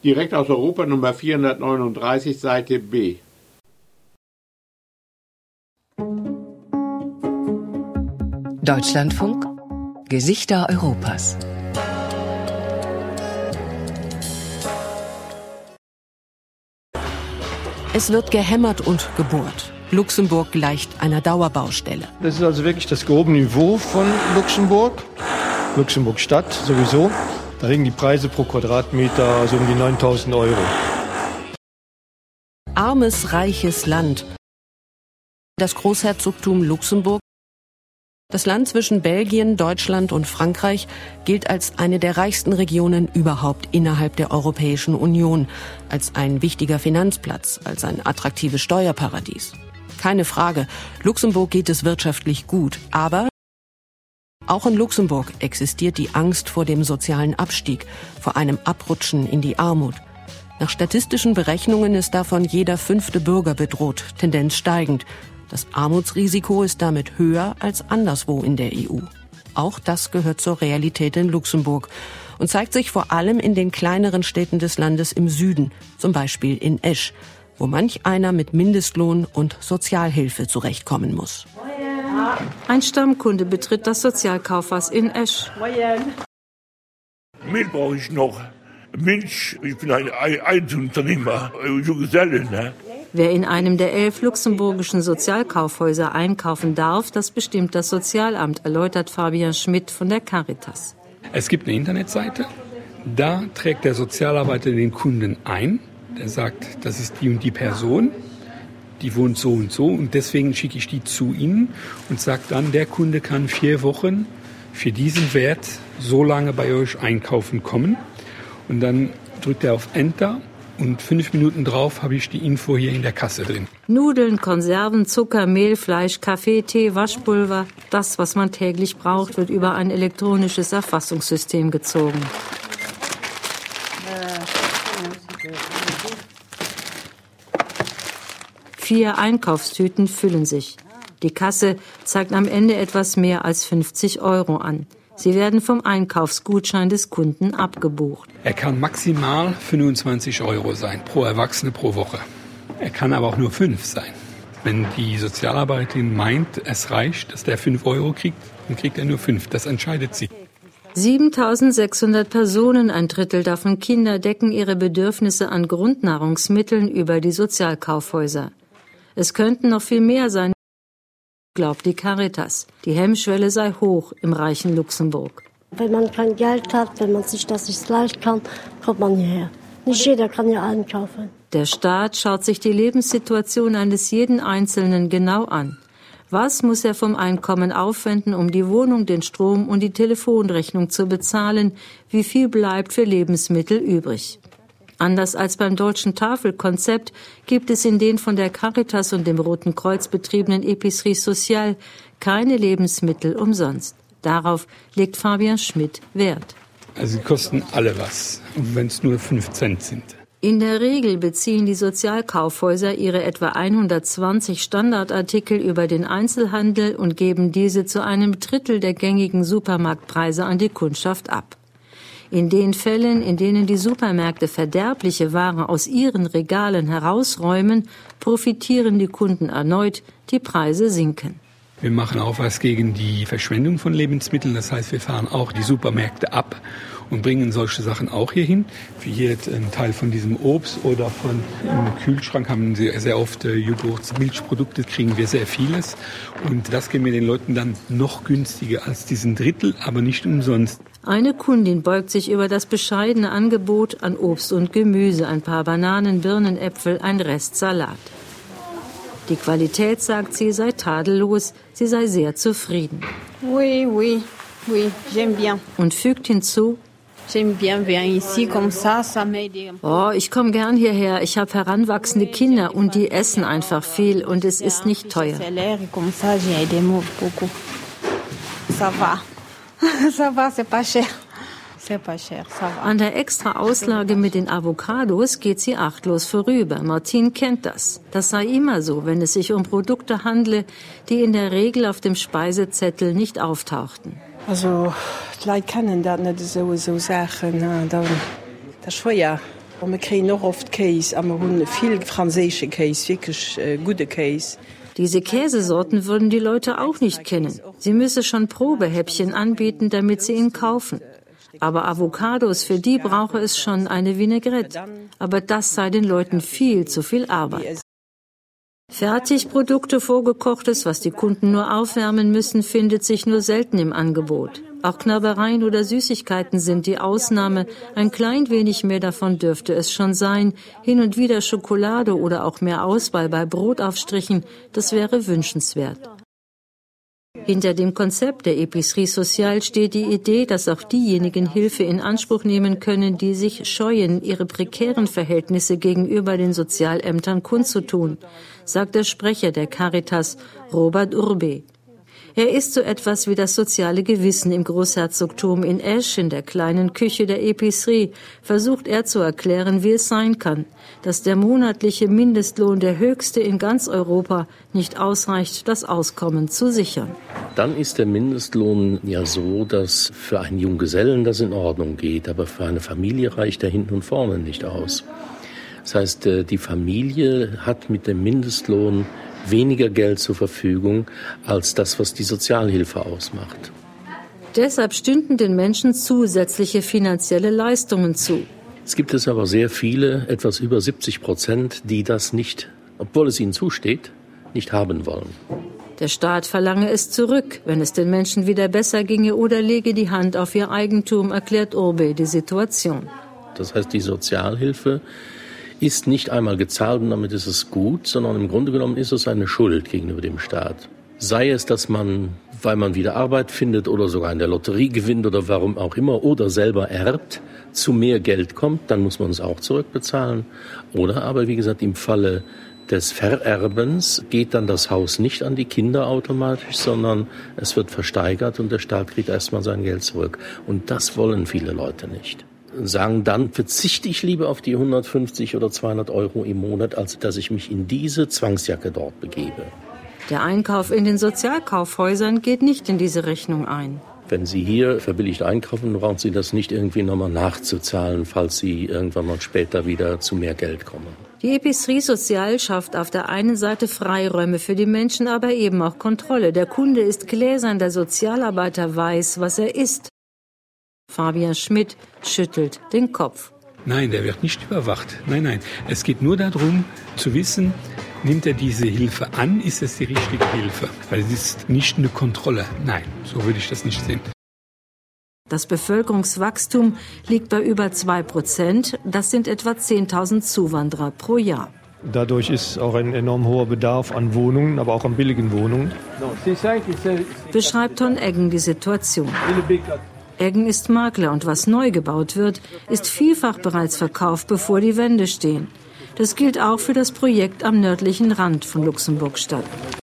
Direkt aus Europa Nummer 439, Seite B. Deutschlandfunk Gesichter Europas. Es wird gehämmert und gebohrt. Luxemburg gleicht einer Dauerbaustelle. Das ist also wirklich das grobe Niveau von Luxemburg. Luxemburg Stadt sowieso. Da liegen die Preise pro Quadratmeter so um die 9.000 Euro. Armes, reiches Land. Das Großherzogtum Luxemburg, das Land zwischen Belgien, Deutschland und Frankreich, gilt als eine der reichsten Regionen überhaupt innerhalb der Europäischen Union, als ein wichtiger Finanzplatz, als ein attraktives Steuerparadies. Keine Frage, Luxemburg geht es wirtschaftlich gut, aber auch in Luxemburg existiert die Angst vor dem sozialen Abstieg, vor einem Abrutschen in die Armut. Nach statistischen Berechnungen ist davon jeder 5. Bürger bedroht, Tendenz steigend. Das Armutsrisiko ist damit höher als anderswo in der EU. Auch das gehört zur Realität in Luxemburg und zeigt sich vor allem in den kleineren Städten des Landes im Süden, zum Beispiel in Esch, wo manch einer mit Mindestlohn und Sozialhilfe zurechtkommen muss. Ein Stammkunde betritt das Sozialkaufhaus in Esch. Milch brauche ich noch. Milch, ich bin ein Einzelunternehmer, Geselle, ne? Wer in einem der 11 luxemburgischen Sozialkaufhäuser einkaufen darf, das bestimmt das Sozialamt, erläutert Fabian Schmidt von der Caritas. Es gibt eine Internetseite, da trägt der Sozialarbeiter den Kunden ein. Der sagt, das ist die und die Person, die wohnt so und deswegen schicke ich die zu Ihnen und sage dann, der Kunde kann 4 Wochen für diesen Wert so lange bei euch einkaufen kommen. Und dann drückt er auf Enter und 5 Minuten drauf habe ich die Info hier in der Kasse drin. Nudeln, Konserven, Zucker, Mehl, Fleisch, Kaffee, Tee, Waschpulver. Das, was man täglich braucht, wird über ein elektronisches Erfassungssystem gezogen. Vier Einkaufstüten füllen sich. Die Kasse zeigt am Ende etwas mehr als 50 Euro an. Sie werden vom Einkaufsgutschein des Kunden abgebucht. Er kann maximal 25 Euro sein, pro Erwachsene pro Woche. Er kann aber auch nur 5 sein. Wenn die Sozialarbeiterin meint, es reicht, dass der 5 Euro kriegt, dann kriegt er nur 5. Das entscheidet sie. 7.600 Personen, ein Drittel davon Kinder, decken ihre Bedürfnisse an Grundnahrungsmitteln über die Sozialkaufhäuser. Es könnten noch viel mehr sein, glaubt die Caritas. Die Hemmschwelle sei hoch im reichen Luxemburg. Wenn man kein Geld hat, wenn man sich das nicht leisten kann, kommt man hierher. Nicht jeder kann hier einkaufen. Der Staat schaut sich die Lebenssituation eines jeden Einzelnen genau an. Was muss er vom Einkommen aufwenden, um die Wohnung, den Strom und die Telefonrechnung zu bezahlen? Wie viel bleibt für Lebensmittel übrig? Anders als beim deutschen Tafelkonzept gibt es in den von der Caritas und dem Roten Kreuz betriebenen Épicerie Sociale keine Lebensmittel umsonst. Darauf legt Fabian Schmidt Wert. Also sie kosten alle was, wenn es nur 5 Cent sind. In der Regel beziehen die Sozialkaufhäuser ihre etwa 120 Standardartikel über den Einzelhandel und geben diese zu einem Drittel der gängigen Supermarktpreise an die Kundschaft ab. In den Fällen, in denen die Supermärkte verderbliche Ware aus ihren Regalen herausräumen, profitieren die Kunden erneut, die Preise sinken. Wir machen auch was gegen die Verschwendung von Lebensmitteln. Das heißt, wir fahren auch die Supermärkte ab und bringen solche Sachen auch hier hin. Für jeden Teil von diesem Obst oder von im Kühlschrank haben sie sehr oft Joghurt, Milchprodukte, kriegen wir sehr vieles. Und das geben wir den Leuten dann noch günstiger als diesen Drittel, aber nicht umsonst. Eine Kundin beugt sich über das bescheidene Angebot an Obst und Gemüse, ein paar Bananen, Birnen, Äpfel, ein Rest Salat. Die Qualität, sagt sie, sei tadellos, sie sei sehr zufrieden. Oui, j'aime bien. Und fügt hinzu, oh, ich komme gern hierher, ich habe heranwachsende Kinder und die essen einfach viel und es ist nicht teuer. An der extra Auslage mit den Avocados geht sie achtlos vorüber. Martin kennt das. Das sei immer so, wenn es sich um Produkte handle, die in der Regel auf dem Speisezettel nicht auftauchten. Also, die Leute kennen das nicht so Sachen. Das ist schwer. Wir kriegen noch oft Käse, aber wir haben viel französische Käse, wirklich gute Käse. Diese Käsesorten würden die Leute auch nicht kennen. Sie müsse schon Probehäppchen anbieten, damit sie ihn kaufen. Aber Avocados, für die brauche es schon eine Vinaigrette. Aber das sei den Leuten viel zu viel Arbeit. Fertigprodukte, Vorgekochtes, was die Kunden nur aufwärmen müssen, findet sich nur selten im Angebot. Auch Knabbereien oder Süßigkeiten sind die Ausnahme. Ein klein wenig mehr davon dürfte es schon sein. Hin und wieder Schokolade oder auch mehr Auswahl bei Brotaufstrichen, das wäre wünschenswert. Hinter dem Konzept der Épicerie Sociale steht die Idee, dass auch diejenigen Hilfe in Anspruch nehmen können, die sich scheuen, ihre prekären Verhältnisse gegenüber den Sozialämtern kundzutun, sagt der Sprecher der Caritas, Robert Urbe. Er ist so etwas wie das soziale Gewissen im Großherzogtum. In Esch, in der kleinen Küche der Épicerie, versucht er zu erklären, wie es sein kann, dass der monatliche Mindestlohn, der höchste in ganz Europa, nicht ausreicht, das Auskommen zu sichern. Dann ist der Mindestlohn ja so, dass für einen Junggesellen das in Ordnung geht, aber für eine Familie reicht er hinten und vorne nicht aus. Das heißt, die Familie hat mit dem Mindestlohn weniger Geld zur Verfügung als das, was die Sozialhilfe ausmacht. Deshalb stünden den Menschen zusätzliche finanzielle Leistungen zu. Es gibt aber sehr viele, etwas über 70%, die das nicht, obwohl es ihnen zusteht, nicht haben wollen. Der Staat verlange es zurück, wenn es den Menschen wieder besser ginge, oder lege die Hand auf ihr Eigentum, erklärt Urbe die Situation. Das heißt, die Sozialhilfe ist nicht einmal gezahlt und damit ist es gut, sondern im Grunde genommen ist es eine Schuld gegenüber dem Staat. Sei es, dass man, weil man wieder Arbeit findet oder sogar in der Lotterie gewinnt oder warum auch immer oder selber erbt, zu mehr Geld kommt, dann muss man es auch zurückbezahlen. Oder aber, wie gesagt, im Falle des Vererbens geht dann das Haus nicht an die Kinder automatisch, sondern es wird versteigert und der Staat kriegt erstmal sein Geld zurück. Und das wollen viele Leute nicht. Sagen, dann verzichte ich lieber auf die 150 oder 200 Euro im Monat, als dass ich mich in diese Zwangsjacke dort begebe. Der Einkauf in den Sozialkaufhäusern geht nicht in diese Rechnung ein. Wenn Sie hier verbilligt einkaufen, brauchen Sie das nicht irgendwie nochmal nachzuzahlen, falls Sie irgendwann mal später wieder zu mehr Geld kommen. Die Épicerie Sociale schafft auf der einen Seite Freiräume für die Menschen, aber eben auch Kontrolle. Der Kunde ist gläsern, der Sozialarbeiter weiß, was er isst. Fabian Schmidt schüttelt den Kopf. Nein, der wird nicht überwacht. Nein. Es geht nur darum, zu wissen, nimmt er diese Hilfe an, ist es die richtige Hilfe? Weil es ist nicht eine Kontrolle. Nein, so würde ich das nicht sehen. Das Bevölkerungswachstum liegt bei über 2%. Das sind etwa 10.000 Zuwanderer pro Jahr. Dadurch ist auch ein enorm hoher Bedarf an Wohnungen, aber auch an billigen Wohnungen. Beschreibt Ton Eggen die Situation. Eggen ist Makler und was neu gebaut wird, ist vielfach bereits verkauft, bevor die Wände stehen. Das gilt auch für das Projekt am nördlichen Rand von Luxemburg-Stadt.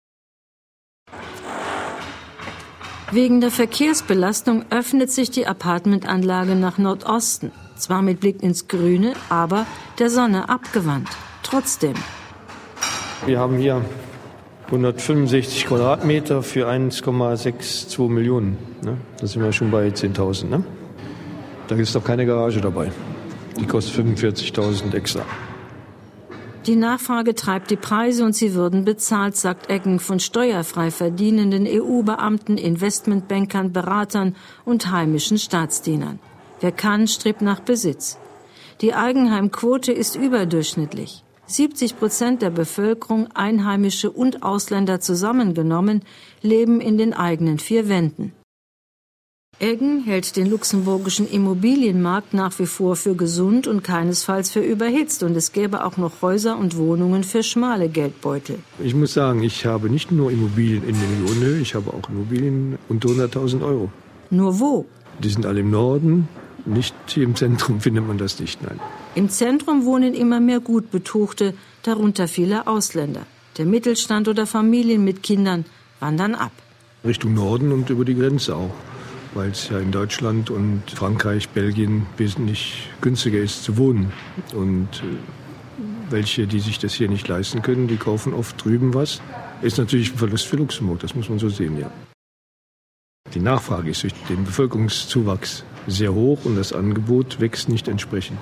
Wegen der Verkehrsbelastung öffnet sich die Appartementanlage nach Nordosten. Zwar mit Blick ins Grüne, aber der Sonne abgewandt. Trotzdem. Wir haben hier 165 Quadratmeter für 1,62 Millionen. Ne? Da sind wir schon bei 10.000. Ne? Da ist doch keine Garage dabei. Die kostet 45.000 extra. Die Nachfrage treibt die Preise und sie würden bezahlt, sagt Eggen, von steuerfrei verdienenden EU-Beamten, Investmentbankern, Beratern und heimischen Staatsdienern. Wer kann, strebt nach Besitz. Die Eigenheimquote ist überdurchschnittlich. 70% der Bevölkerung, Einheimische und Ausländer zusammengenommen, leben in den eigenen 4 Wänden. Eggen hält den luxemburgischen Immobilienmarkt nach wie vor für gesund und keinesfalls für überhitzt. Und es gäbe auch noch Häuser und Wohnungen für schmale Geldbeutel. Ich muss sagen, ich habe nicht nur Immobilien in Millionen, ich habe auch Immobilien unter 100.000 Euro. Nur wo? Die sind alle im Norden. Nicht hier im Zentrum findet man das nicht, nein. Im Zentrum wohnen immer mehr gut Betuchte, darunter viele Ausländer. Der Mittelstand oder Familien mit Kindern wandern ab. Richtung Norden und über die Grenze auch, weil es ja in Deutschland und Frankreich, Belgien wesentlich günstiger ist zu wohnen. Und welche, die sich das hier nicht leisten können, die kaufen oft drüben was. Ist natürlich ein Verlust für Luxemburg, das muss man so sehen, ja. Die Nachfrage ist durch den Bevölkerungszuwachs sehr hoch und das Angebot wächst nicht entsprechend.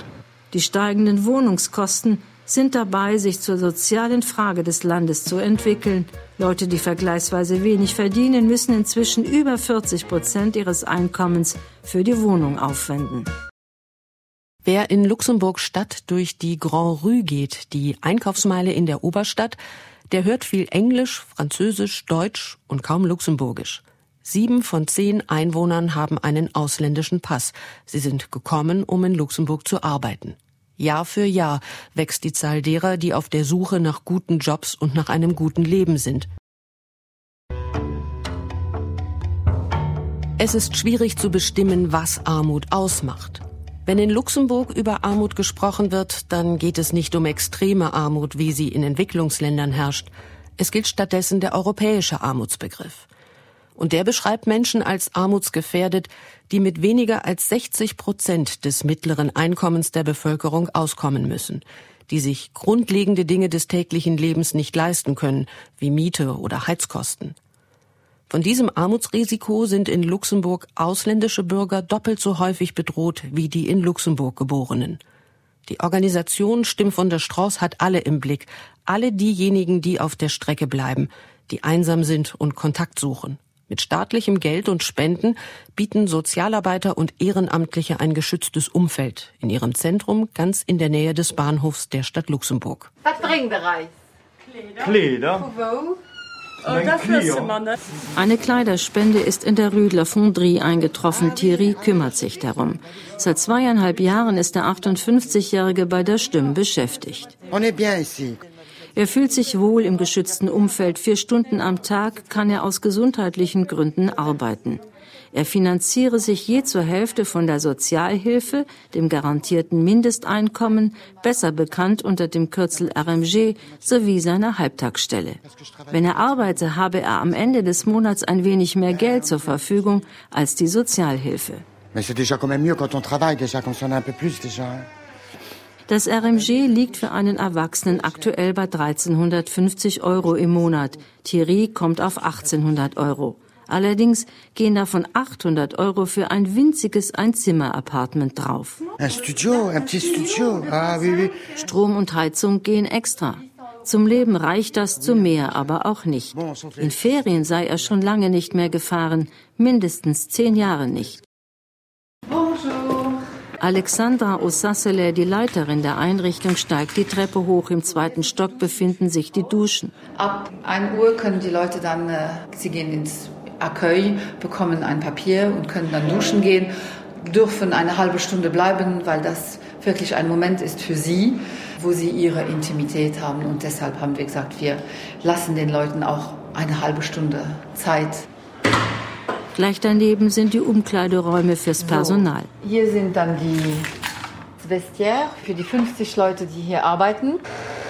Die steigenden Wohnungskosten sind dabei, sich zur sozialen Frage des Landes zu entwickeln. Leute, die vergleichsweise wenig verdienen, müssen inzwischen über 40% ihres Einkommens für die Wohnung aufwenden. Wer in Luxemburg-Stadt durch die Grand Rue geht, die Einkaufsmeile in der Oberstadt, der hört viel Englisch, Französisch, Deutsch und kaum Luxemburgisch. 7 von 10 Einwohnern haben einen ausländischen Pass. Sie sind gekommen, um in Luxemburg zu arbeiten. Jahr für Jahr wächst die Zahl derer, die auf der Suche nach guten Jobs und nach einem guten Leben sind. Es ist schwierig zu bestimmen, was Armut ausmacht. Wenn in Luxemburg über Armut gesprochen wird, dann geht es nicht um extreme Armut, wie sie in Entwicklungsländern herrscht. Es gilt stattdessen der europäische Armutsbegriff. Und der beschreibt Menschen als armutsgefährdet, die mit weniger als 60% des mittleren Einkommens der Bevölkerung auskommen müssen, die sich grundlegende Dinge des täglichen Lebens nicht leisten können, wie Miete oder Heizkosten. Von diesem Armutsrisiko sind in Luxemburg ausländische Bürger doppelt so häufig bedroht wie die in Luxemburg Geborenen. Die Organisation Stimm von der Stross hat alle im Blick, alle diejenigen, die auf der Strecke bleiben, die einsam sind und Kontakt suchen. Mit staatlichem Geld und Spenden bieten Sozialarbeiter und Ehrenamtliche ein geschütztes Umfeld in ihrem Zentrum, ganz in der Nähe des Bahnhofs der Stadt Luxemburg. Was bringt der Reis? Kleider. Eine Kleiderspende ist in der Rue de la Fonderie eingetroffen. Thierry kümmert sich darum. Seit 2,5 Jahren ist der 58-Jährige bei der Stimm beschäftigt. Er fühlt sich wohl im geschützten Umfeld. 4 Stunden am Tag kann er aus gesundheitlichen Gründen arbeiten. Er finanziere sich je zur Hälfte von der Sozialhilfe, dem garantierten Mindesteinkommen, besser bekannt unter dem Kürzel RMG, sowie seiner Halbtagsstelle. Wenn er arbeite, habe er am Ende des Monats ein wenig mehr Geld zur Verfügung als die Sozialhilfe. Das RMG liegt für einen Erwachsenen aktuell bei 1.350 € im Monat. Thierry kommt auf 1.800 €. Allerdings gehen davon 800 € für ein winziges Einzimmer-Apartment drauf. Ein Studio. Ah, oui. Strom und Heizung gehen extra. Zum Leben reicht das, zu mehr aber auch nicht. In Ferien sei er schon lange nicht mehr gefahren, mindestens 10 Jahre nicht. Alexandra Osassele, die Leiterin der Einrichtung, steigt die Treppe hoch. Im 2. Stock befinden sich die Duschen. Ab 1 Uhr können die Leute dann, sie gehen ins Accueil, bekommen ein Papier und können dann duschen gehen, dürfen eine halbe Stunde bleiben, weil das wirklich ein Moment ist für sie, wo sie ihre Intimität haben. Und deshalb haben wir gesagt, wir lassen den Leuten auch eine halbe Stunde Zeit. Gleich daneben sind die Umkleideräume fürs Personal. So, hier sind dann die Vestiaire für die 50 Leute, die hier arbeiten.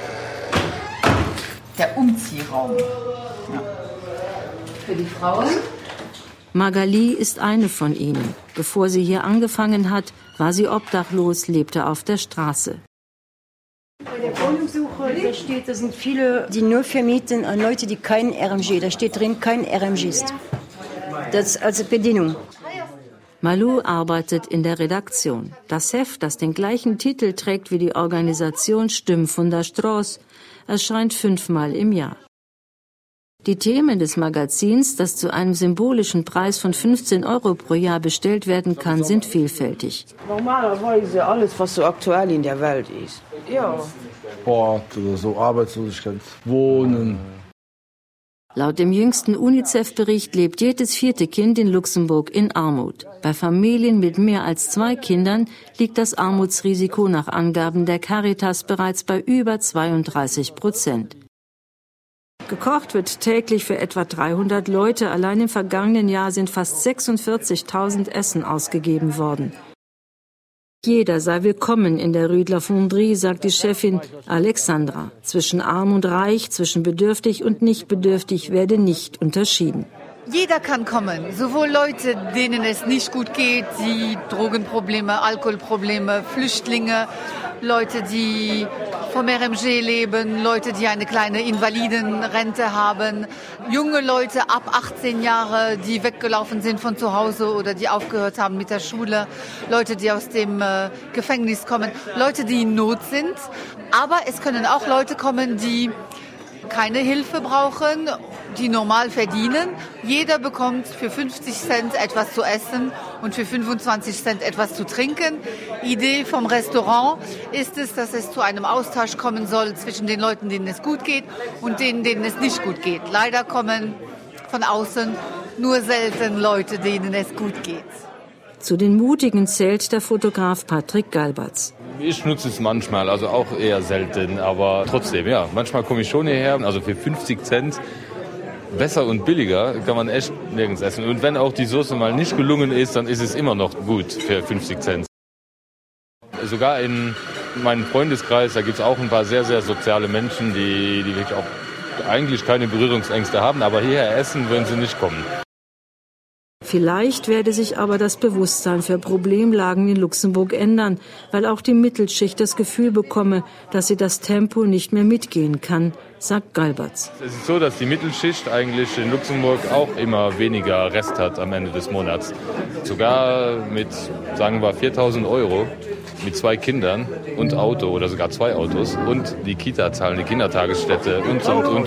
Der Umziehraum. Ja. Für die Frauen. Magali ist eine von ihnen. Bevor sie hier angefangen hat, war sie obdachlos, lebte auf der Straße. Bei der Wohnungssuche, da steht, da sind viele, die nur vermieten an Leute, die kein RMG, da steht drin, kein RMGist. Das ist also Bedingung. Malou arbeitet in der Redaktion. Das Heft, das den gleichen Titel trägt wie die Organisation Stimm von der Stross, erscheint 5-mal im Jahr. Die Themen des Magazins, das zu einem symbolischen Preis von 15 € pro Jahr bestellt werden kann, sind vielfältig. Normalerweise alles, was so aktuell in der Welt ist. Ja. Sport oder so, Arbeitslosigkeit, Wohnen. Laut dem jüngsten UNICEF-Bericht lebt jedes 4. Kind in Luxemburg in Armut. Bei Familien mit mehr als 2 Kindern liegt das Armutsrisiko nach Angaben der Caritas bereits bei über 32%. Gekocht wird täglich für etwa 300 Leute. Allein im vergangenen Jahr sind fast 46.000 Essen ausgegeben worden. Jeder sei willkommen in der Rue de la Fonderie, sagt die Chefin Alexandra. Zwischen arm und reich, zwischen bedürftig und nicht bedürftig werde nicht unterschieden. Jeder kann kommen, sowohl Leute, denen es nicht gut geht, die Drogenprobleme, Alkoholprobleme, Flüchtlinge, Leute, die vom RMG leben, Leute, die eine kleine Invalidenrente haben, junge Leute ab 18 Jahre, die weggelaufen sind von zu Hause oder die aufgehört haben mit der Schule, Leute, die aus dem Gefängnis kommen, Leute, die in Not sind. Aber es können auch Leute kommen, die keine Hilfe brauchen, die normal verdienen. Jeder bekommt für 50 Cent etwas zu essen und für 25 Cent etwas zu trinken. Idee vom Restaurant ist es, dass es zu einem Austausch kommen soll zwischen den Leuten, denen es gut geht und denen es nicht gut geht. Leider kommen von außen nur selten Leute, denen es gut geht. Zu den Mutigen zählt der Fotograf Patrick Galbatz. Ich nutze es manchmal, also auch eher selten, aber trotzdem, ja, manchmal komme ich schon hierher, also für 50 Cent besser und billiger kann man echt nirgends essen. Und wenn auch die Soße mal nicht gelungen ist, dann ist es immer noch gut für 50 Cent. Sogar in meinem Freundeskreis, da gibt es auch ein paar sehr, sehr soziale Menschen, die wirklich auch eigentlich keine Berührungsängste haben, aber hierher essen würden sie nicht kommen. Vielleicht werde sich aber das Bewusstsein für Problemlagen in Luxemburg ändern, weil auch die Mittelschicht das Gefühl bekomme, dass sie das Tempo nicht mehr mitgehen kann, sagt Galbatz. Es ist so, dass die Mittelschicht eigentlich in Luxemburg auch immer weniger Rest hat am Ende des Monats. Sogar mit, sagen wir, 4.000 €, mit 2 Kindern und Auto oder sogar 2 Autos und die Kita zahlen, die Kindertagesstätte und,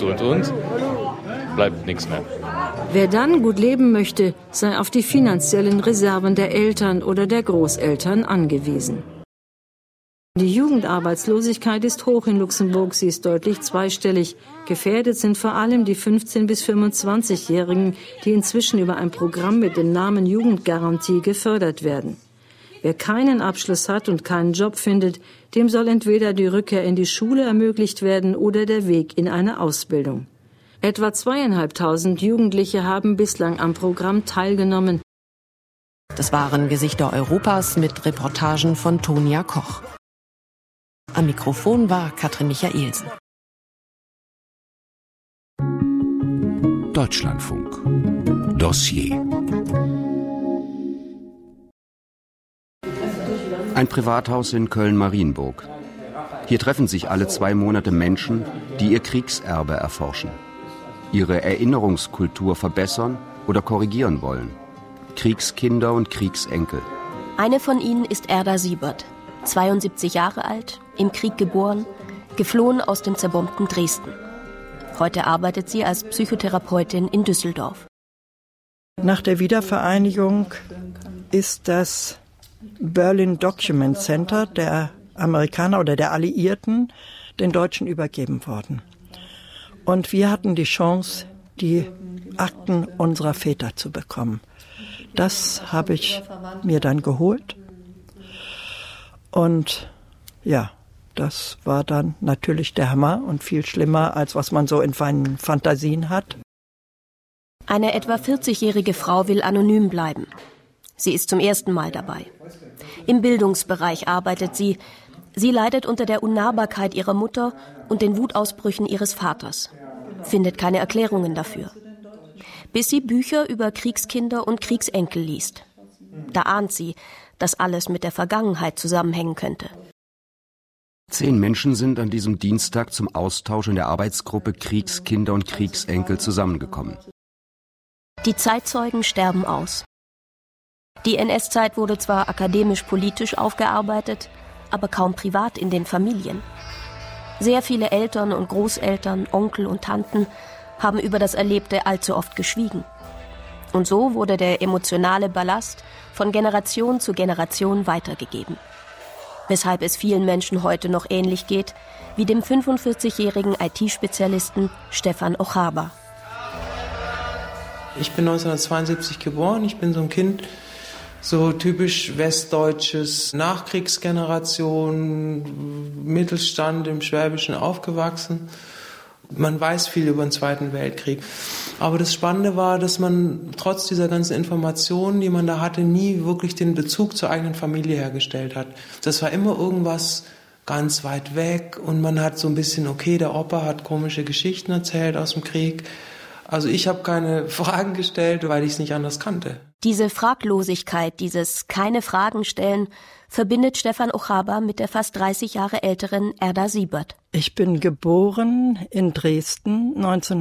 bleibt nichts mehr. Wer dann gut leben möchte, sei auf die finanziellen Reserven der Eltern oder der Großeltern angewiesen. Die Jugendarbeitslosigkeit ist hoch in Luxemburg, sie ist deutlich zweistellig. Gefährdet sind vor allem die 15- bis 25-Jährigen, die inzwischen über ein Programm mit dem Namen Jugendgarantie gefördert werden. Wer keinen Abschluss hat und keinen Job findet, dem soll entweder die Rückkehr in die Schule ermöglicht werden oder der Weg in eine Ausbildung. Etwa 2.500 Jugendliche haben bislang am Programm teilgenommen. Das waren Gesichter Europas mit Reportagen von Tonia Koch. Am Mikrofon war Katrin Michaelsen. Deutschlandfunk. Dossier. Ein Privathaus in Köln-Marienburg. Hier treffen sich alle 2 Monate Menschen, die ihr Kriegserbe erforschen, ihre Erinnerungskultur verbessern oder korrigieren wollen. Kriegskinder und Kriegsenkel. Eine von ihnen ist Erda Siebert, 72 Jahre alt, im Krieg geboren, geflohen aus dem zerbombten Dresden. Heute arbeitet sie als Psychotherapeutin in Düsseldorf. Nach der Wiedervereinigung ist das Berlin Document Center der Amerikaner oder der Alliierten den Deutschen übergeben worden. Und wir hatten die Chance, die Akten unserer Väter zu bekommen. Das habe ich mir dann geholt. Und ja, das war dann natürlich der Hammer und viel schlimmer, als was man so in seinen Fantasien hat. Eine etwa 40-jährige Frau will anonym bleiben. Sie ist zum ersten Mal dabei. Im Bildungsbereich arbeitet sie. Sie leidet unter der Unnahbarkeit ihrer Mutter und den Wutausbrüchen ihres Vaters, findet keine Erklärungen dafür. Bis sie Bücher über Kriegskinder und Kriegsenkel liest. Da ahnt sie, dass alles mit der Vergangenheit zusammenhängen könnte. 10 Menschen sind an diesem Dienstag zum Austausch in der Arbeitsgruppe Kriegskinder und Kriegsenkel zusammengekommen. Die Zeitzeugen sterben aus. Die NS-Zeit wurde zwar akademisch-politisch aufgearbeitet, aber kaum privat in den Familien. Sehr viele Eltern und Großeltern, Onkel und Tanten haben über das Erlebte allzu oft geschwiegen. Und so wurde der emotionale Ballast von Generation zu Generation weitergegeben. Weshalb es vielen Menschen heute noch ähnlich geht wie dem 45-jährigen IT-Spezialisten Stefan Ochaba. Ich bin 1972 geboren, ich bin so ein Kind, so typisch westdeutsches, Nachkriegsgeneration, Mittelstand im Schwäbischen aufgewachsen. Man weiß viel über den Zweiten Weltkrieg. Aber das Spannende war, dass man trotz dieser ganzen Informationen, die man da hatte, nie wirklich den Bezug zur eigenen Familie hergestellt hat. Das war immer irgendwas ganz weit weg und man hat so ein bisschen, okay, der Opa hat komische Geschichten erzählt aus dem Krieg, Also ich habe keine Fragen gestellt, weil ich es nicht anders kannte. Diese Fraglosigkeit, dieses keine Fragen stellen, verbindet Stefan Ochaba mit der fast 30 Jahre älteren Erda Siebert. Ich bin geboren in Dresden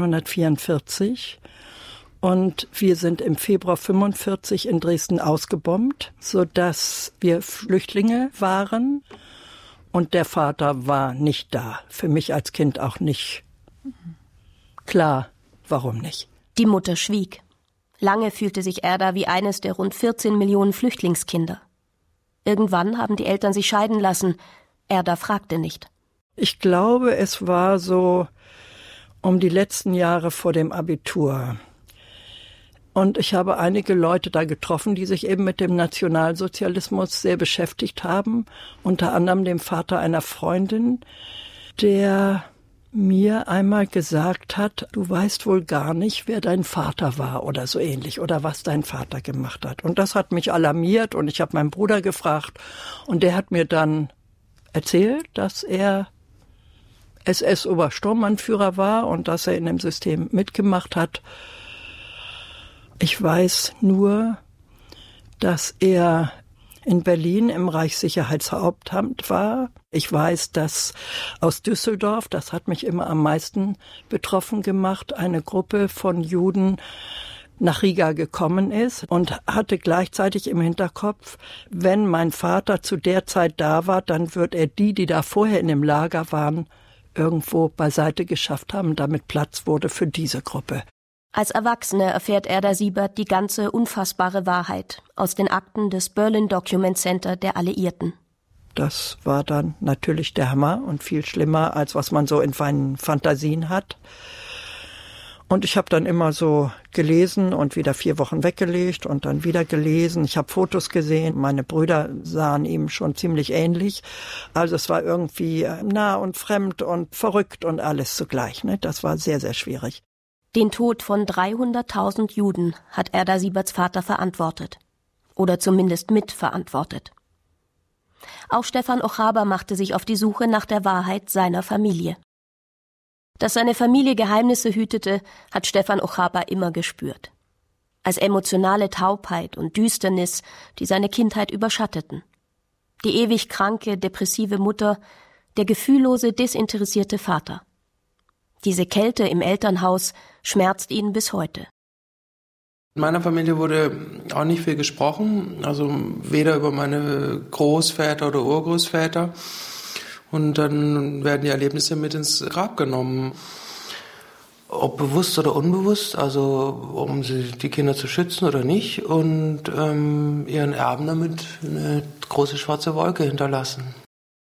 1944 und wir sind im Februar 1945 in Dresden ausgebombt, sodass wir Flüchtlinge waren und der Vater war nicht da. Für mich als Kind auch nicht klar, warum nicht. Die Mutter schwieg. Lange fühlte sich Erda wie eines der rund 14 Millionen Flüchtlingskinder. Irgendwann haben die Eltern sich scheiden lassen. Erda fragte nicht. Ich glaube, es war so um die letzten Jahre vor dem Abitur. Und ich habe einige Leute da getroffen, die sich eben mit dem Nationalsozialismus sehr beschäftigt haben. Unter anderem dem Vater einer Freundin, der mir einmal gesagt hat, du weißt wohl gar nicht, wer dein Vater war oder so ähnlich oder was dein Vater gemacht hat. Und das hat mich alarmiert und ich habe meinen Bruder gefragt und der hat mir dann erzählt, dass er SS-Obersturmannführer war und dass er in dem System mitgemacht hat. Ich weiß nur, dass er in Berlin im Reichssicherheitshauptamt war. Ich weiß, dass aus Düsseldorf, das hat mich immer am meisten betroffen gemacht, eine Gruppe von Juden nach Riga gekommen ist und hatte gleichzeitig im Hinterkopf, wenn mein Vater zu der Zeit da war, dann wird er die da vorher in dem Lager waren, irgendwo beiseite geschafft haben, damit Platz wurde für diese Gruppe. Als Erwachsene erfährt Erda Siebert die ganze unfassbare Wahrheit aus den Akten des Berlin Document Center der Alliierten. Das war dann natürlich der Hammer und viel schlimmer, als was man so in seinen Fantasien hat. Und ich habe dann immer so gelesen und wieder 4 Wochen weggelegt und dann wieder gelesen. Ich habe Fotos gesehen. Meine Brüder sahen ihm schon ziemlich ähnlich. Also es war irgendwie nah und fremd und verrückt und alles zugleich. Ne? Das war sehr, sehr schwierig. Den Tod von 300.000 Juden hat Erda Sieberts Vater verantwortet. Oder zumindest mitverantwortet. Auch Stefan Ochaba machte sich auf die Suche nach der Wahrheit seiner Familie. Dass seine Familie Geheimnisse hütete, hat Stefan Ochaba immer gespürt. Als emotionale Taubheit und Düsternis, die seine Kindheit überschatteten. Die ewig kranke, depressive Mutter, der gefühllose, desinteressierte Vater. Diese Kälte im Elternhaus schmerzt ihn bis heute. In meiner Familie wurde auch nicht viel gesprochen, also weder über meine Großväter oder Urgroßväter. Und dann werden die Erlebnisse mit ins Grab genommen. Ob bewusst oder unbewusst, also um die Kinder zu schützen oder nicht. Und ihren Erben damit eine große schwarze Wolke hinterlassen.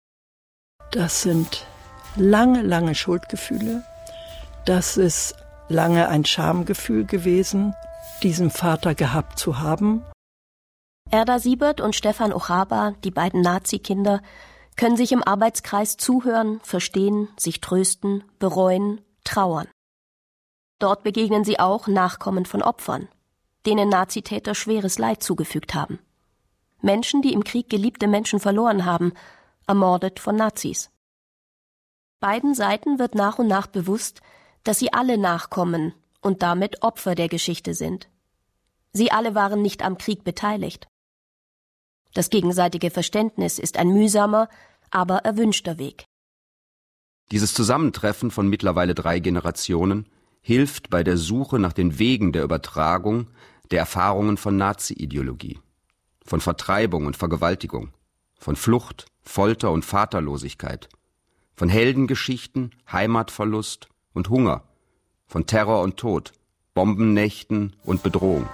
Das sind lange, lange Schuldgefühle. Das ist lange ein Schamgefühl gewesen, diesen Vater gehabt zu haben. Erda Siebert und Stefan Ochaba, die beiden Nazi-Kinder, können sich im Arbeitskreis zuhören, verstehen, sich trösten, bereuen, trauern. Dort begegnen sie auch Nachkommen von Opfern, denen Nazitäter schweres Leid zugefügt haben. Menschen, die im Krieg geliebte Menschen verloren haben, ermordet von Nazis. Beiden Seiten wird nach und nach bewusst, dass sie alle Nachkommen und damit Opfer der Geschichte sind. Sie alle waren nicht am Krieg beteiligt. Das gegenseitige Verständnis ist ein mühsamer, aber erwünschter Weg. Dieses Zusammentreffen von mittlerweile 3 Generationen hilft bei der Suche nach den Wegen der Übertragung der Erfahrungen von Nazi-Ideologie, von Vertreibung und Vergewaltigung, von Flucht, Folter und Vaterlosigkeit, von Heldengeschichten, Heimatverlust und Hunger, von Terror und Tod, Bombennächten und Bedrohung.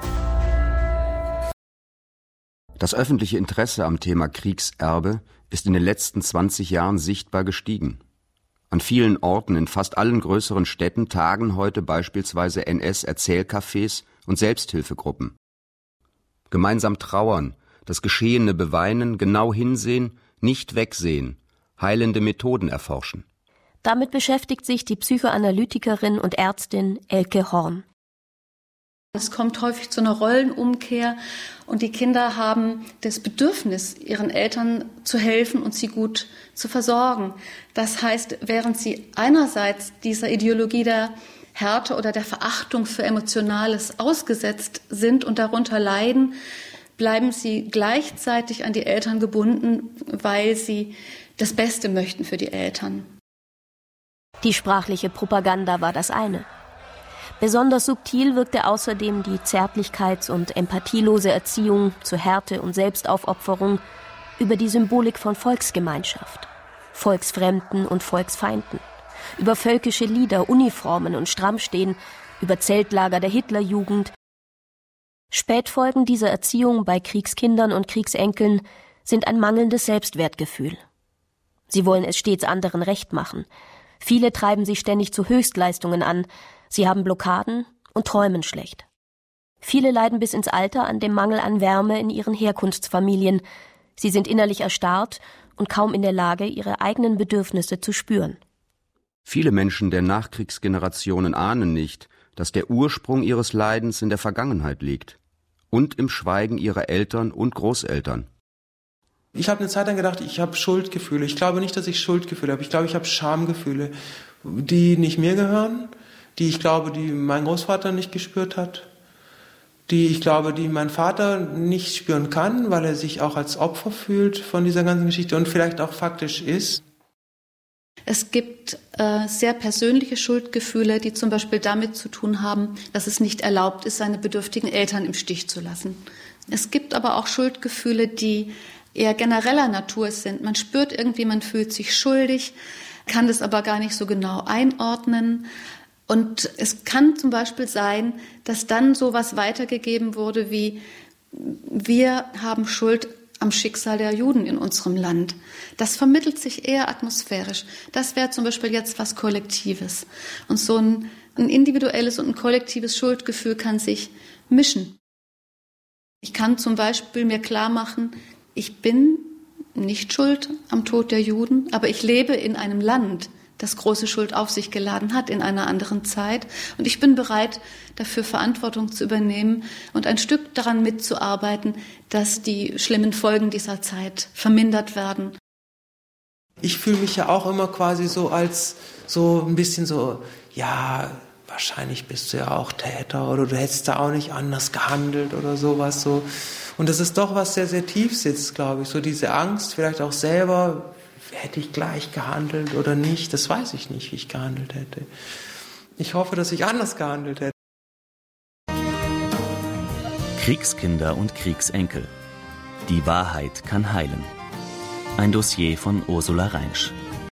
Das öffentliche Interesse am Thema Kriegserbe ist in den letzten 20 Jahren sichtbar gestiegen. An vielen Orten in fast allen größeren Städten tagen heute beispielsweise NS-Erzählcafés und Selbsthilfegruppen. Gemeinsam trauern, das Geschehene beweinen, genau hinsehen, nicht wegsehen, heilende Methoden erforschen. Damit beschäftigt sich die Psychoanalytikerin und Ärztin Elke Horn. Es kommt häufig zu einer Rollenumkehr und die Kinder haben das Bedürfnis, ihren Eltern zu helfen und sie gut zu versorgen. Das heißt, während sie einerseits dieser Ideologie der Härte oder der Verachtung für Emotionales ausgesetzt sind und darunter leiden, bleiben sie gleichzeitig an die Eltern gebunden, weil sie das Beste möchten für die Eltern. Die sprachliche Propaganda war das eine. Besonders subtil wirkte außerdem die zärtlichkeits- und empathielose Erziehung zur Härte und Selbstaufopferung über die Symbolik von Volksgemeinschaft, Volksfremden und Volksfeinden, über völkische Lieder, Uniformen und Strammstehen, über Zeltlager der Hitlerjugend. Spätfolgen dieser Erziehung bei Kriegskindern und Kriegsenkeln sind ein mangelndes Selbstwertgefühl. Sie wollen es stets anderen recht machen. Viele treiben sich ständig zu Höchstleistungen an. Sie haben Blockaden und träumen schlecht. Viele leiden bis ins Alter an dem Mangel an Wärme in ihren Herkunftsfamilien. Sie sind innerlich erstarrt und kaum in der Lage, ihre eigenen Bedürfnisse zu spüren. Viele Menschen der Nachkriegsgenerationen ahnen nicht, dass der Ursprung ihres Leidens in der Vergangenheit liegt und im Schweigen ihrer Eltern und Großeltern. Ich habe eine Zeit lang gedacht, ich habe Schuldgefühle. Ich glaube nicht, dass ich Schuldgefühle habe. Ich glaube, ich habe Schamgefühle, die nicht mir gehören, die ich glaube, die mein Großvater nicht gespürt hat, die ich glaube, die mein Vater nicht spüren kann, weil er sich auch als Opfer fühlt von dieser ganzen Geschichte und vielleicht auch faktisch ist. Es gibt sehr persönliche Schuldgefühle, die zum Beispiel damit zu tun haben, dass es nicht erlaubt ist, seine bedürftigen Eltern im Stich zu lassen. Es gibt aber auch Schuldgefühle, die eher genereller Natur sind. Man spürt irgendwie, man fühlt sich schuldig, kann das aber gar nicht so genau einordnen. Und es kann zum Beispiel sein, dass dann sowas weitergegeben wurde wie: Wir haben Schuld am Schicksal der Juden in unserem Land. Das vermittelt sich eher atmosphärisch. Das wäre zum Beispiel jetzt was Kollektives. Und so ein individuelles und ein kollektives Schuldgefühl kann sich mischen. Ich kann zum Beispiel mir klar machen, ich bin nicht schuld am Tod der Juden, aber ich lebe in einem Land, das große Schuld auf sich geladen hat in einer anderen Zeit. Und ich bin bereit, dafür Verantwortung zu übernehmen und ein Stück daran mitzuarbeiten, dass die schlimmen Folgen dieser Zeit vermindert werden. Ich fühle mich ja auch immer quasi so als so ein bisschen so, ja, wahrscheinlich bist du ja auch Täter oder du hättest da auch nicht anders gehandelt oder sowas so. Und das ist doch was sehr, sehr tief sitzt, glaube ich. So diese Angst, vielleicht auch selber, hätte ich gleich gehandelt oder nicht? Das weiß ich nicht, wie ich gehandelt hätte. Ich hoffe, dass ich anders gehandelt hätte. Kriegskinder und Kriegsenkel. Die Wahrheit kann heilen. Ein Dossier von Ursula Reinsch.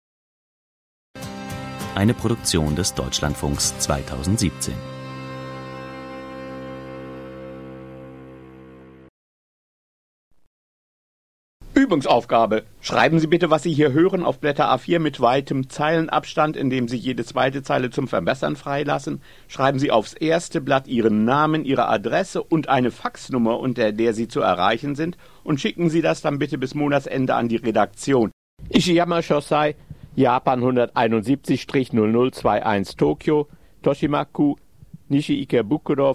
Eine Produktion des Deutschlandfunks 2017. Übungsaufgabe. Schreiben Sie bitte, was Sie hier hören, auf Blätter A4 mit weitem Zeilenabstand, indem Sie jede zweite Zeile zum Verbessern freilassen. Schreiben Sie aufs erste Blatt Ihren Namen, Ihre Adresse und eine Faxnummer, unter der Sie zu erreichen sind, und schicken Sie das dann bitte bis Monatsende an die Redaktion. Ishiyama Shosai, Japan 171-0021 Tokio, Toshimaku, Nishi Ikebukuro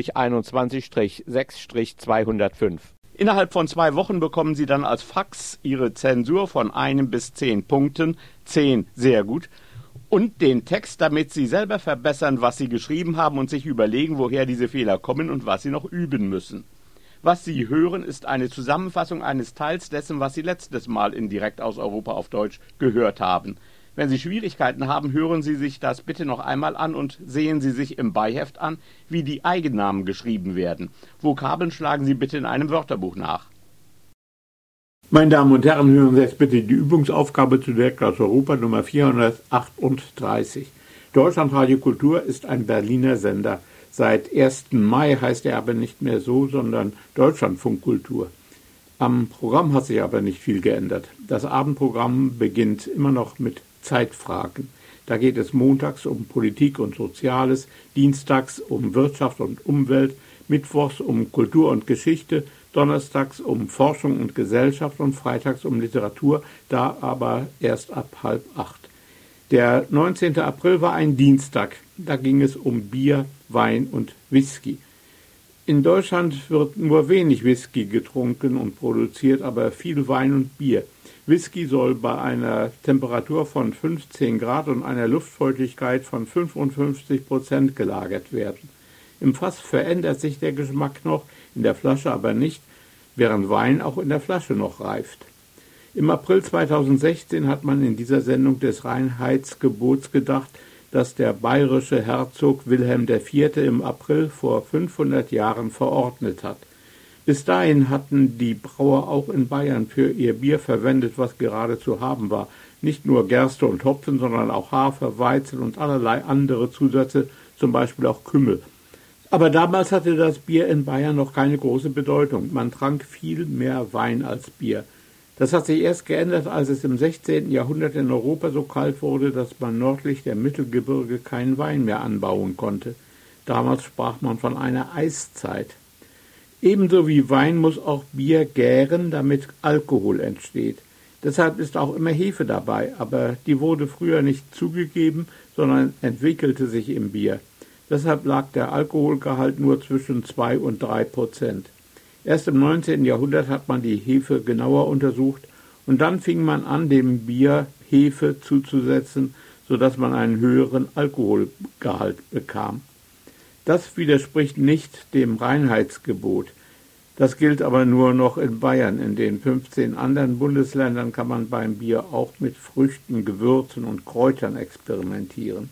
5-21-6-205. Innerhalb von 2 Wochen bekommen Sie dann als Fax Ihre Zensur von 1 bis 10 Punkten, 10 sehr gut, und den Text, damit Sie selber verbessern, was Sie geschrieben haben und sich überlegen, woher diese Fehler kommen und was Sie noch üben müssen. Was Sie hören, ist eine Zusammenfassung eines Teils dessen, was Sie letztes Mal in Direkt aus Europa auf Deutsch gehört haben. Wenn Sie Schwierigkeiten haben, hören Sie sich das bitte noch einmal an und sehen Sie sich im Beiheft an, wie die Eigennamen geschrieben werden. Vokabeln schlagen Sie bitte in einem Wörterbuch nach. Meine Damen und Herren, hören Sie jetzt bitte die Übungsaufgabe zu Direkt aus Europa Nummer 438. Deutschlandradio Kultur ist ein Berliner Sender. Seit 1. Mai heißt er aber nicht mehr so, sondern Deutschlandfunk Kultur. Am Programm hat sich aber nicht viel geändert. Das Abendprogramm beginnt immer noch mit Zeitfragen. Da geht es montags um Politik und Soziales, dienstags um Wirtschaft und Umwelt, mittwochs um Kultur und Geschichte, donnerstags um Forschung und Gesellschaft und freitags um Literatur, da aber erst ab 7:30. Der 19. April war ein Dienstag. Da ging es um Bier, Wein und Whisky. In Deutschland wird nur wenig Whisky getrunken und produziert, aber viel Wein und Bier. Whisky soll bei einer Temperatur von 15 Grad und einer Luftfeuchtigkeit von 55% gelagert werden. Im Fass verändert sich der Geschmack noch, in der Flasche aber nicht, während Wein auch in der Flasche noch reift. Im April 2016 hat man in dieser Sendung des Reinheitsgebots gedacht, das der bayerische Herzog Wilhelm IV. Im April vor 500 Jahren verordnet hat. Bis dahin hatten die Brauer auch in Bayern für ihr Bier verwendet, was gerade zu haben war. Nicht nur Gerste und Hopfen, sondern auch Hafer, Weizen und allerlei andere Zusätze, zum Beispiel auch Kümmel. Aber damals hatte das Bier in Bayern noch keine große Bedeutung. Man trank viel mehr Wein als Bier. Das hat sich erst geändert, als es im 16. Jahrhundert in Europa so kalt wurde, dass man nördlich der Mittelgebirge keinen Wein mehr anbauen konnte. Damals sprach man von einer Eiszeit. Ebenso wie Wein muss auch Bier gären, damit Alkohol entsteht. Deshalb ist auch immer Hefe dabei, aber die wurde früher nicht zugegeben, sondern entwickelte sich im Bier. Deshalb lag der Alkoholgehalt nur zwischen 2 und 3%. Erst im 19. Jahrhundert hat man die Hefe genauer untersucht und dann fing man an, dem Bier Hefe zuzusetzen, sodass man einen höheren Alkoholgehalt bekam. Das widerspricht nicht dem Reinheitsgebot. Das gilt aber nur noch in Bayern. In den 15 anderen Bundesländern kann man beim Bier auch mit Früchten, Gewürzen und Kräutern experimentieren.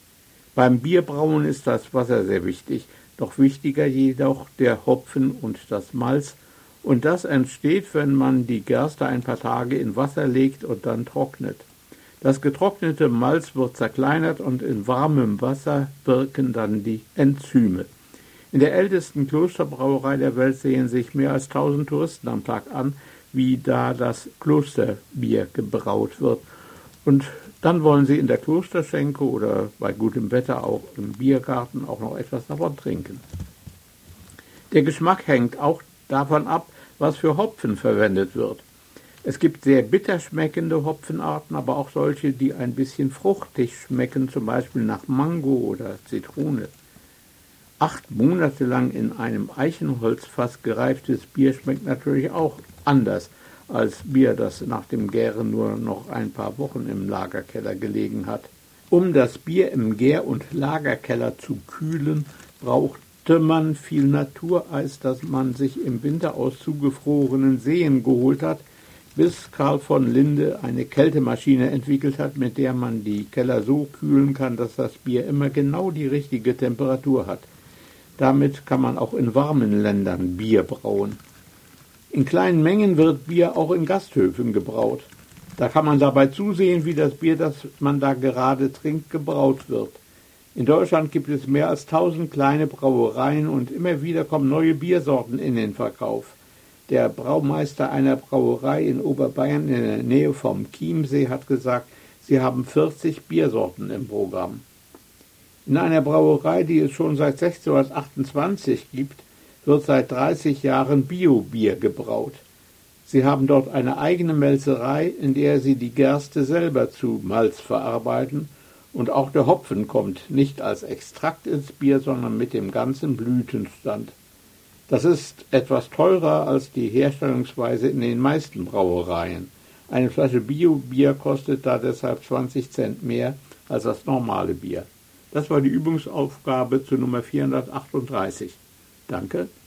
Beim Bierbrauen ist das Wasser sehr wichtig. Noch wichtiger jedoch der Hopfen und das Malz. Und das entsteht, wenn man die Gerste ein paar Tage in Wasser legt und dann trocknet. Das getrocknete Malz wird zerkleinert und in warmem Wasser wirken dann die Enzyme. In der ältesten Klosterbrauerei der Welt sehen sich mehr als 1000 Touristen am Tag an, wie da das Klosterbier gebraut wird. Und dann wollen sie in der Klosterschenke oder bei gutem Wetter auch im Biergarten auch noch etwas davon trinken. Der Geschmack hängt auch davon ab, was für Hopfen verwendet wird. Es gibt sehr bitter schmeckende Hopfenarten, aber auch solche, die ein bisschen fruchtig schmecken, zum Beispiel nach Mango oder Zitrone. 8 Monate lang in einem Eichenholzfass gereiftes Bier schmeckt natürlich auch anders als Bier, das nach dem Gären nur noch ein paar Wochen im Lagerkeller gelegen hat. Um das Bier im Gär- und Lagerkeller zu kühlen, brauchte man viel Natureis, das man sich im Winter aus zugefrorenen Seen geholt hat, bis Karl von Linde eine Kältemaschine entwickelt hat, mit der man die Keller so kühlen kann, dass das Bier immer genau die richtige Temperatur hat. Damit kann man auch in warmen Ländern Bier brauen. In kleinen Mengen wird Bier auch in Gasthöfen gebraut. Da kann man dabei zusehen, wie das Bier, das man da gerade trinkt, gebraut wird. In Deutschland gibt es mehr als 1000 kleine Brauereien und immer wieder kommen neue Biersorten in den Verkauf. Der Braumeister einer Brauerei in Oberbayern in der Nähe vom Chiemsee hat gesagt, sie haben 40 Biersorten im Programm. In einer Brauerei, die es schon seit 1628 gibt, wird seit 30 Jahren Bio-Bier gebraut. Sie haben dort eine eigene Melzerei, in der sie die Gerste selber zu Malz verarbeiten, und auch der Hopfen kommt nicht als Extrakt ins Bier, sondern mit dem ganzen Blütenstand. Das ist etwas teurer als die Herstellungsweise in den meisten Brauereien. Eine Flasche Bio-Bier kostet da deshalb 20 Cent mehr als das normale Bier. Das war die Übungsaufgabe zu Nummer 438. Danke.